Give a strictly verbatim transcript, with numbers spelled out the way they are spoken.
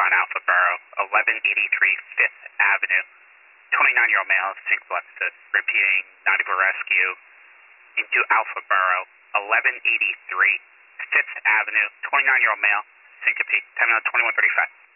on Alpha Borough, eleven eighty-three Fifth Avenue. twenty-nine-year-old male, syncope, repeating ninety-four rescue into Alpha Borough, eleven eighty-three Fifth Avenue. twenty-nine-year-old male, syncope, time out twenty-one thirty-five.